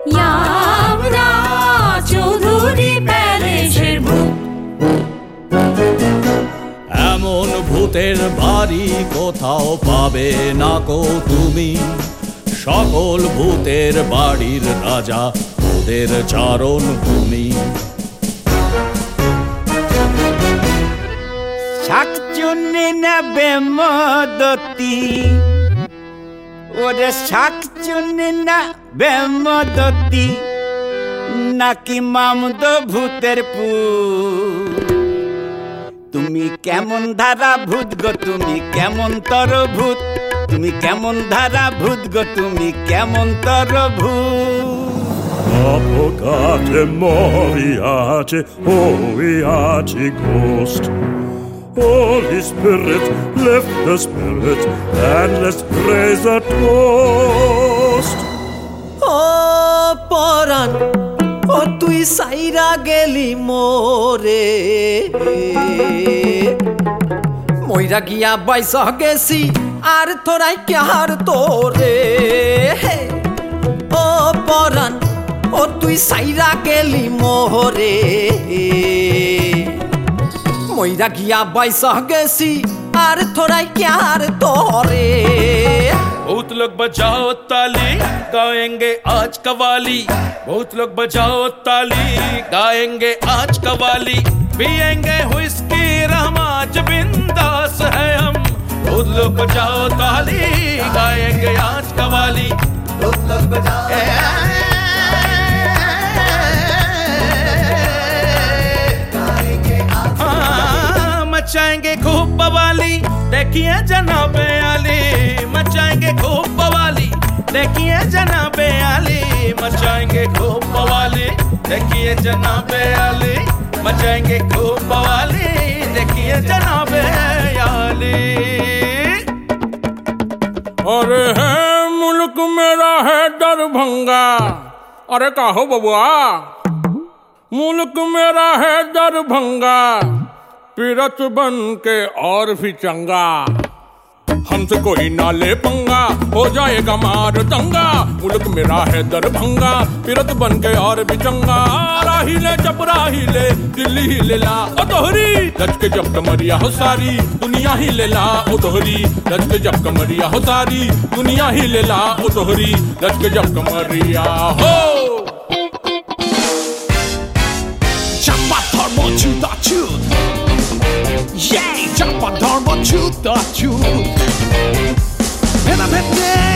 আমরা চৌধুরী প্যালেসের ভূত। এমন ভূতের বাড়ি কোথাও পাবে না কো তুমি, সকল ভূতের বাড়ির রাজা ওদের চারণ ভূমি। শাকচুন্নি নেবে মদতি, ওরে শাকচুন্নি নেবে মদতি, নাকি মামদ ভূতের পুত। তুমি কেমন ধারা ভূত গো, তুমি কেমন তর ভূত, তুমি কেমন ধারা ভূত গো, তুমি কেমন তর ভূত। Avvocate moriace, oiace ghost. Holy Spirit, lift the spirit and let's raise a toast. Oh, Paran, oh, tui saira geli more. Moira giya baisa gesi, ar thorai kyar tore. Oh, Paran, oh, tui saira geli more. Moira giya baisa gesi, ar thorai kyar tore. बहुत लोग बजाओ ताली, गाएंगे आज कवाली। बहुत लोग बजाओ ताली, गाएंगे आज कवाली। पिएंगे हुइस्की रहमाज बिंदास है हम। बहुत लोग बजाओ ताली, गाएंगे आज कवाली। बहुत लोग बजाओ मचाएंगे खूब बवाली, देखिए जनाबे आली। मचाएंगे खूब बवाली, देखिए जनाबे आली। मचाएंगे खूब बवाली, देखिए जनाबे आली। मचाएंगे खूब बवाली, देखिए जनाबे आली। अरे है मुल्क मेरा है दरभंगा। अरे कहो बबुआ, मुल्क मेरा है दरभंगा, पीरत बन के और भी चंगा। हमसे कोई ना ले पंगा, हो जाएगा मार दंगा। मुल्क मेरा है दरभंगा, पीरत बन के और भी चंगा। राही ले जब राही ले, दिल्ली ही ले ला ओ तोहरी। रच के जब कमरिया हो सारी, दुनिया ही ले ला ओ तोहरी। रच के जब कमरिया हो सारी, दुनिया ही ले ला ओ तोहरी। रच के जब कमरिया हो Chapa turbo to the truth. Yeah, chapa turbo to the truth. And I'm